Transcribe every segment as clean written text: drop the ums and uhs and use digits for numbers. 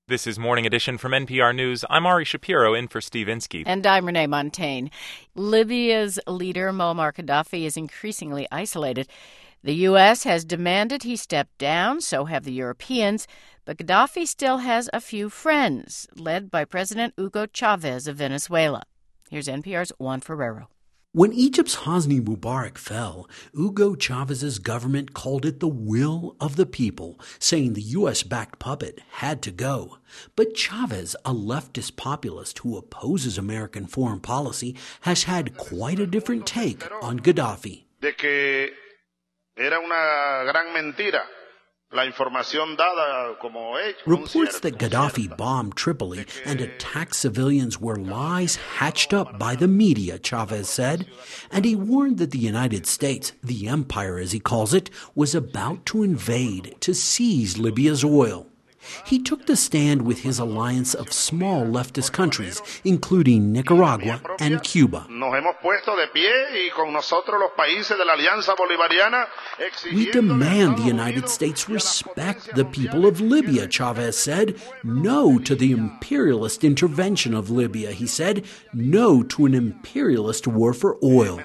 This is Morning Edition from NPR News. I'm Ari Shapiro in for Steve Inskeep. And I'm Renee Montaigne. Libya's leader, Muammar Gaddafi, is increasingly isolated. The U.S. has demanded he step down, so have the Europeans. But Gaddafi still has a few friends, led by President Hugo Chavez of Venezuela. Here's NPR's Juan Ferrero. When Egypt's Hosni Mubarak fell, Hugo Chavez's government called it the will of the people, saying the U.S.-backed puppet had to go. But Chavez, a leftist populist who opposes American foreign policy, has had quite a different take on Gaddafi. De que era una gran mentira. Reports that Gaddafi bombed Tripoli and attacked civilians were lies hatched up by the media, Chavez said, and he warned that the United States, the empire as he calls it, was about to invade to seize Libya's oil. He took the stand with his alliance of small leftist countries, including Nicaragua and Cuba. We demand the United States respect the people of Libya, Chavez said. No to the imperialist intervention of Libya, he said. No to an imperialist war for oil.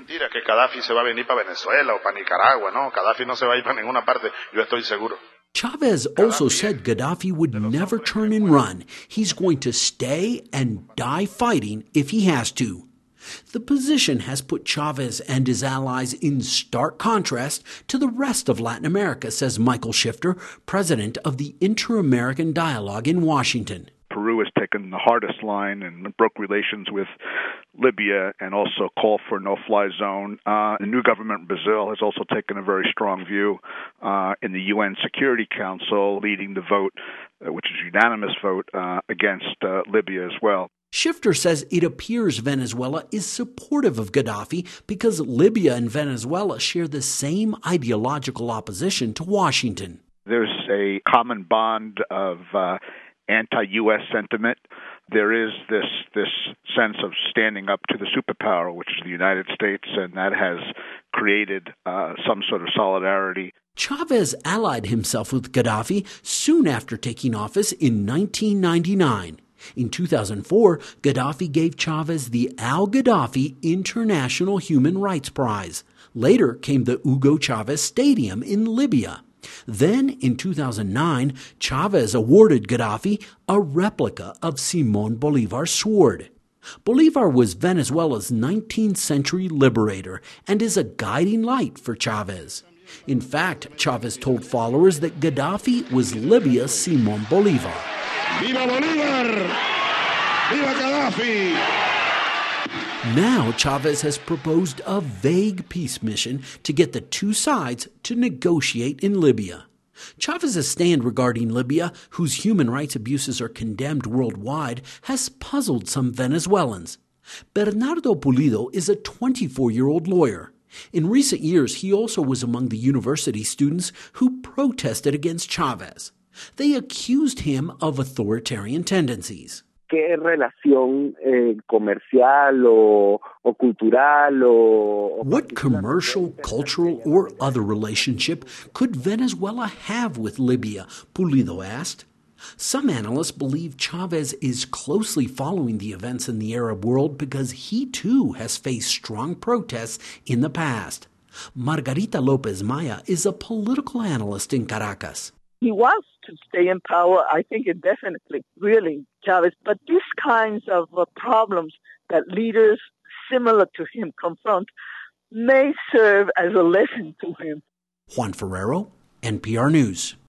Chavez also said Gaddafi would never turn and run. He's going to stay and die fighting if he has to. The position has put Chavez and his allies in stark contrast to the rest of Latin America, says Michael Shifter, president of the Inter-American Dialogue in Washington. Peru has taken the hardest line and broke relations with Libya and also called for a no-fly zone. The new government in Brazil has also taken a very strong view in the UN Security Council, leading the vote, which is a unanimous vote, against Libya as well. Shifter says it appears Venezuela is supportive of Gaddafi because Libya and Venezuela share the same ideological opposition to Washington. There's a common bond of anti-U.S. sentiment. There is this sense of standing up to the superpower, which is the United States, and that has created some sort of solidarity. Chavez allied himself with Gaddafi soon after taking office in 1999. In 2004, Gaddafi gave Chavez the Al-Gaddafi International Human Rights Prize. Later came the Hugo Chavez Stadium in Libya. Then, in 2009, Chavez awarded Gaddafi a replica of Simón Bolívar's sword. Bolívar was Venezuela's 19th century liberator and is a guiding light for Chavez. In fact, Chavez told followers that Gaddafi was Libya's Simón Bolívar. Viva Bolívar! Viva Gaddafi! Now Chavez has proposed a vague peace mission to get the two sides to negotiate in Libya. Chavez's stand regarding Libya, whose human rights abuses are condemned worldwide, has puzzled some Venezuelans. Bernardo Pulido is a 24-year-old lawyer. In recent years, he also was among the university students who protested against Chavez. They accused him of authoritarian tendencies. ¿Qué relación comercial o cultural o... What commercial, cultural, or other relationship could Venezuela have with Libya? Pulido asked. Some analysts believe Chavez is closely following the events in the Arab world because he too has faced strong protests in the past. Margarita Lopez Maya is a political analyst in Caracas. He wants to stay in power. I think it definitely, really, Chavez. But these kinds of problems that leaders similar to him confront may serve as a lesson to him. Juan Ferrero, NPR News.